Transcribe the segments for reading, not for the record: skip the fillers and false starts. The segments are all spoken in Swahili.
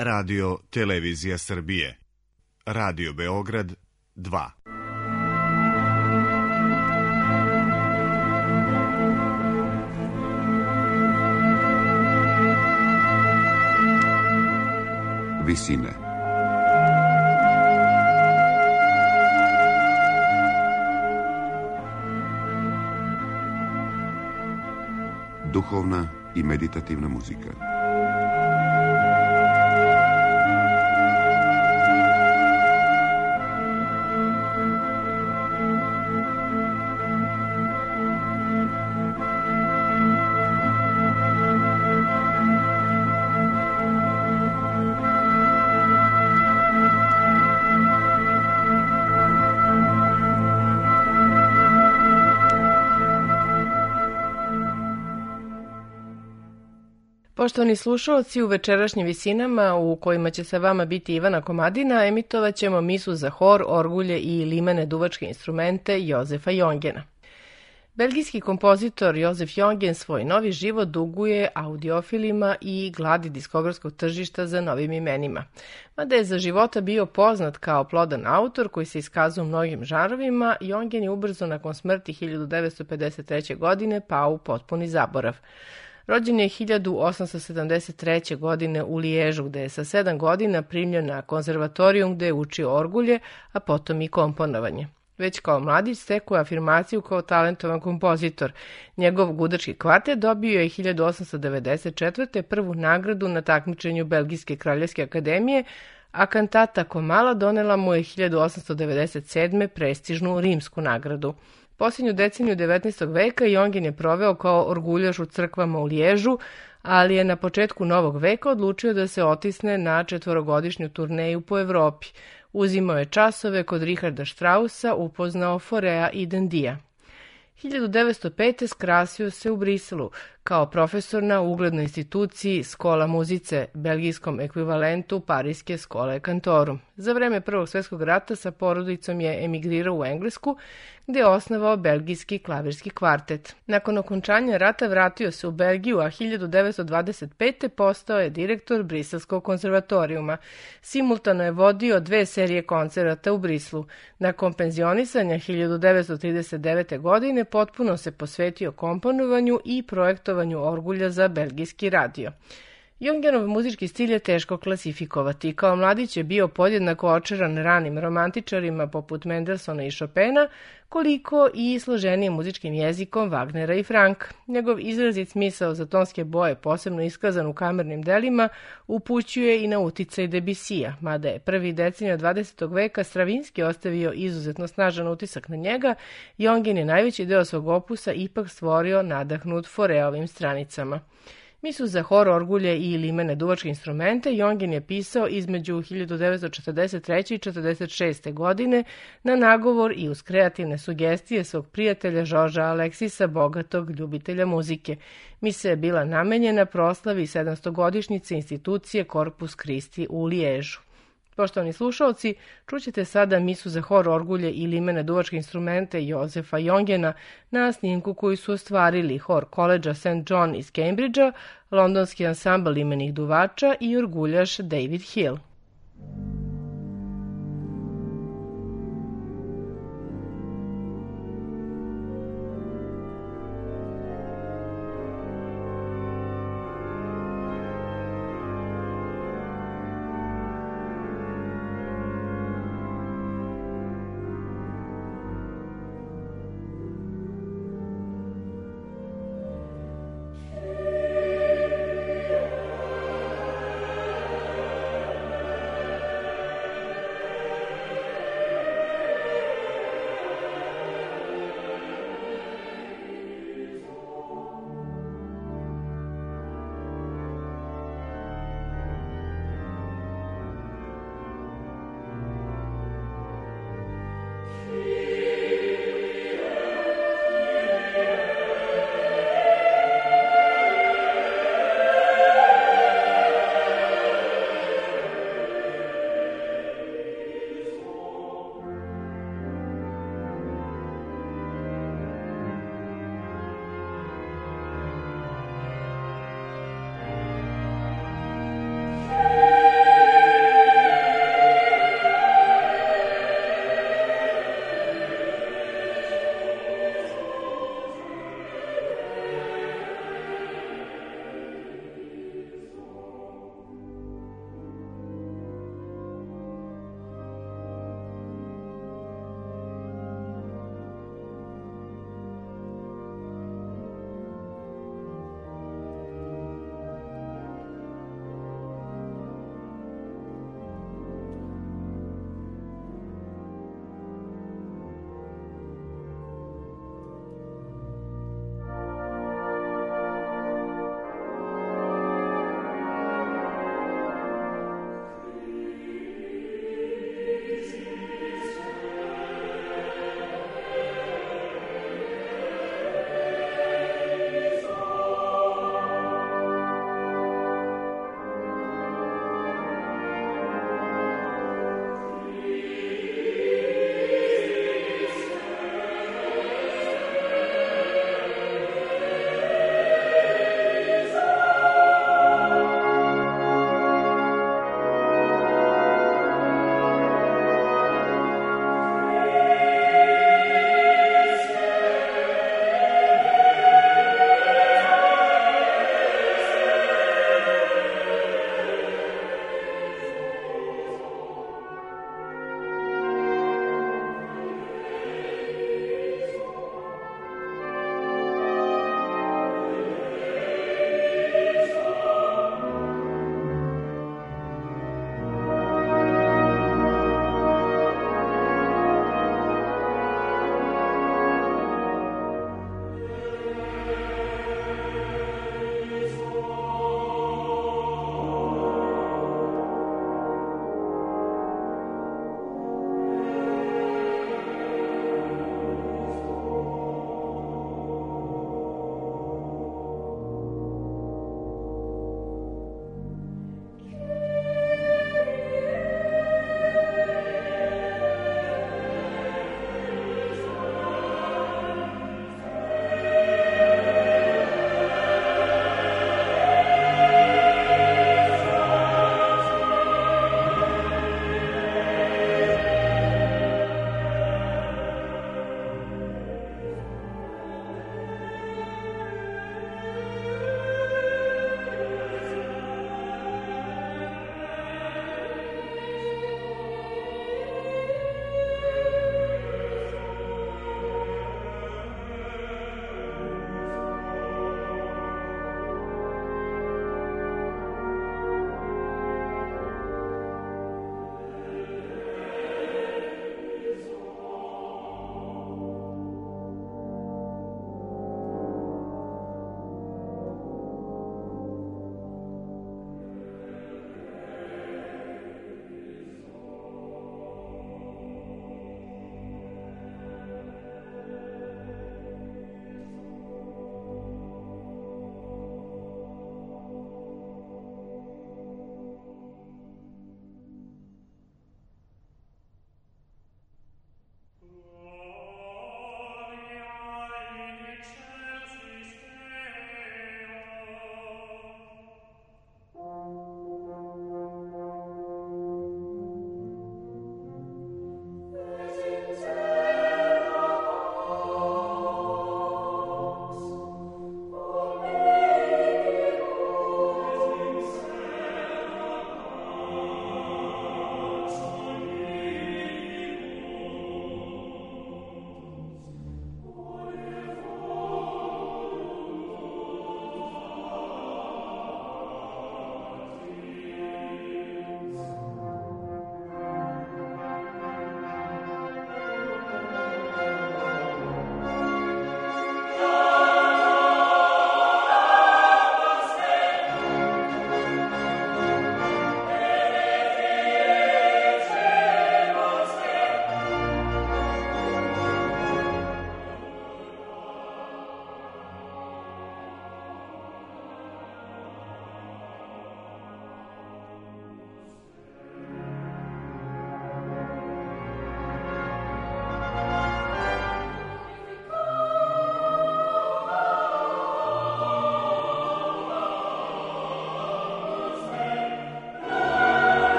Radio Televizija Srbije. Radio Beograd 2. Visine. Duhovna i meditativna muzika. Poštovani slušalci, u večerašnjim visinama u kojima će sa vama biti Ivana Komadina, emitovat ćemo misu za hor, orgulje i limene duvačke instrumente Jozefa Jongena. Belgijski kompozitor Jozef Jongen svoj novi život duguje audiofilima i gladi diskografskog tržišta za novim imenima. Mada je za života bio poznat kao plodan autor koji se iskazao u mnogim žanrovima, Jongen je ubrzo nakon smrti 1953. godine pao u potpuni zaborav. Rođen je 1873. godine u Liježu, gde je sa 7 godina primljen na konzervatorijum gde je učio orgulje, a potom i komponovanje. Već kao mladić stekao je afirmaciju kao talentovan kompozitor. Njegov gudački kvartet dobio je 1894. prvu nagradu na takmičenju Belgijske kraljevske akademije, a kantata Komala donela mu je 1897. prestižnu rimsku nagradu. Posljednju deceniju 19. veka Jongen je proveo kao orguljaš u crkvama u Liježu, ali je na početku novog veka odlučio da se otisne na 4-godišnju turneju po Evropi. Uzimao je časove kod Richarda Straussa, upoznao Forea i Dendija. 1905. skrasio se u Briselu kao profesor na uglednoj instituciji Schola Musice, belgijskom ekvivalentu Parijske Skole Cantorum. Za vreme Prvog svjetskog rata sa porodicom je emigrirao u Englesku, gde je osnovao belgijski klavirski kvartet. Nakon okončanja rata vratio se u Belgiju, a 1925. postao je direktor Briselskog konzervatorijuma. Simultano je vodio 2 serije koncerata u Brislu. Nakon penzionisanja 1939. godine potpuno se posvetio komponovanju i projektovanju orgulja za belgijski radio. Jongenov muzički stil je teško klasifikovati. Kao mladić je bio podjednako očaran ranim romantičarima poput Mendelssohna i Chopina, koliko i složenijim muzičkim jezikom Wagnera i Franka. Njegov izrazit smisao za tonske boje, posebno iskazan u kamernim delima, upućuje i na uticaj Debussija, mada je prvi decenija 20. veka Stravinski ostavio izuzetno snažan utisak na njega, Jongen je najveći deo svog opusa ipak stvorio nadahnut Foreovim stranicama. Misu za hor, orgulje i limene duvačke instrumente Jongen je pisao između 1943. i 1946. godine na nagovor i uz kreativne sugestije svog prijatelja Žorža Aleksisa, bogatog ljubitelja muzike. Misa je bila namenjena proslavi 700-godišnjice institucije Corpus Christi u Liježu. Poštovani slušalci, čućete sada misu za hor, orgulje i limene duvačke instrumente Jozefa Jongena na snimku koju su ostvarili hor koledža St. John iz Cambridgea, londonski ansambl limenih duvača i orguljaš David Hill.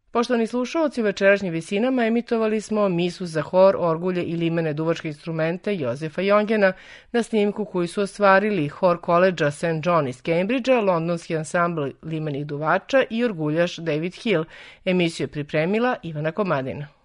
Poštovani slušalci, u večerašnjim visinama emitovali smo misu za hor, orgulje i limene duvačke instrumente Jozefa Jongena na snimku koju su ostvarili hor koledža St. John iz Cambridgea, londonski ansambl limenih duvača i orguljaš David Hill. Emisiju je pripremila Ivana Komadina.